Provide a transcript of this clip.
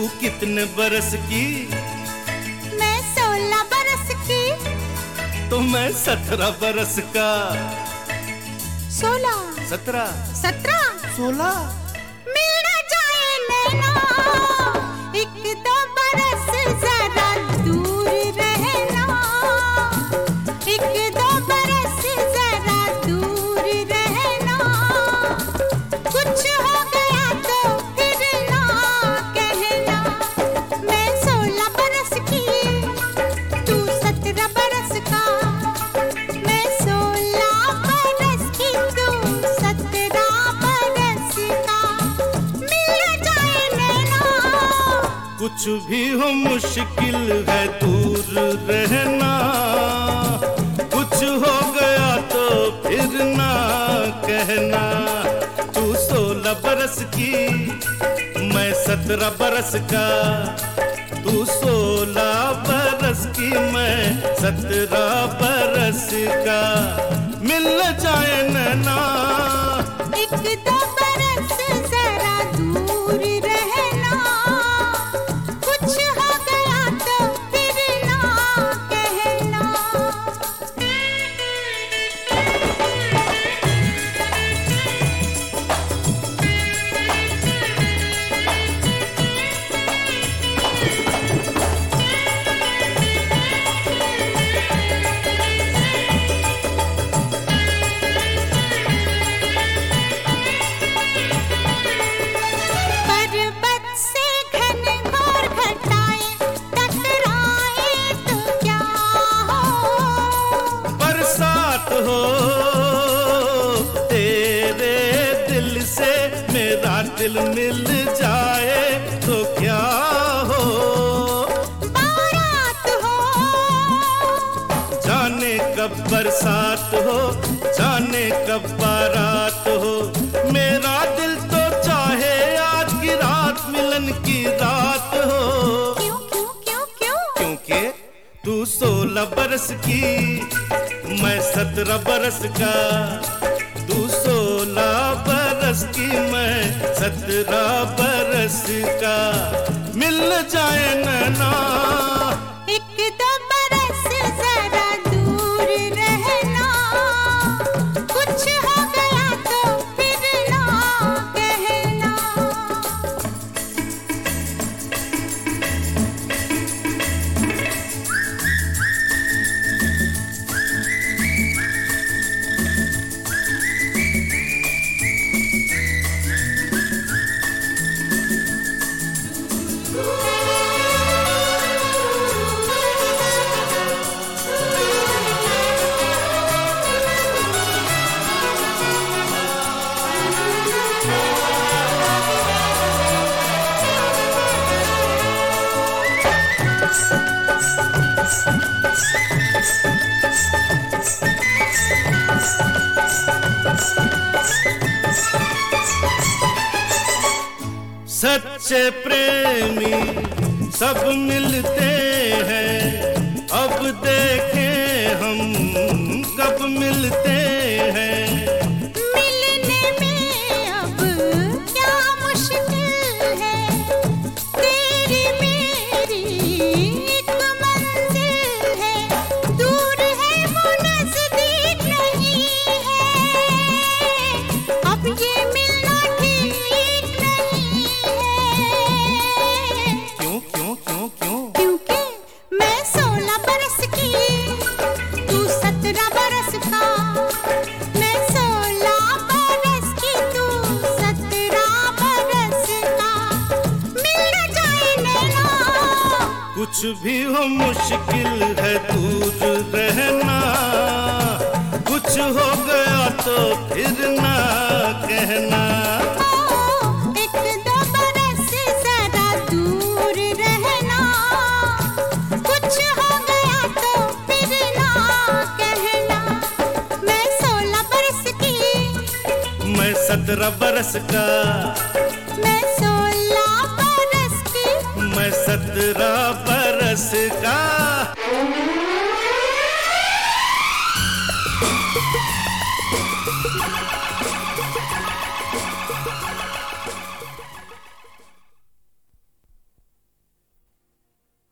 कितने बरस की? मैं 16 बरस की। तो मैं 17 बरस का। 16 17 17 16 मिल न जाए नैना, एक दो बरस जरा दूर रहना, एक दो बरस जरा दूर रहना, कुछ हो गया तो फिर ना कहना। मैं 16 बरस की, तू 17 बरस का, मैं 16 बरस की, तू 17 बरस का, मिल जाए नैना। कुछ भी हो मुश्किल है दूर रहना, कुछ हो गया तो फिर ना कहना। तू 16 बरस की, मैं 17 बरस का, तू 16 बरस की, मैं 17 बरस का, मिल जाए नैना। एक दो बरस जरा दूर रहना, कुछ हो गया तो फिर ना कहना। पर्वत से घनघोर घटाएं टकराए तो क्या हो, बरसात हो तेरे दिल से मेरा दिल मिल जाए तो क्या हो, बारात हो, जाने कब बरसात हो, जाने कब बारात हो। मेरा दिल तो चाहे आज की रात मिलन की रात हो, क्यों क्यों क्यों क्यों? क्योंकि तू 16 बरस की, मैं 17 बरस का, तू 16 बरस की, मैं 17 बरस का, मिल जाए नैना। एक दो बरस जरा दूर रहना, कुछ हो गया तो फिर ना कहना। सच्चे प्रेमी सब मिलते हैं, अब देखें हम कब मिलते हैं। मिलने में अब क्या मुश्किल है, तेरी मेरी एक मंजिल है, दूर है वो नजदीक नहीं है, अब ये मिलना ठीक नहीं है। क्यों क्यों क्यों क्यों? क्योंकि मैं 16 बरस की, तू 17 बरस का, मैं 16 बरस की, तू 17 बरस का, मिल जाए नैना। कुछ भी हो मुश्किल है दूर रहना, कुछ हो गया तो फिर ना कहना। एक दो बरस जरा दूर रहना, कुछ हो गया तो फिर ना कहना। मैं 16 बरस की, मैं 17 बरस का, मैं 16 बरस की, मैं 17 बरस का।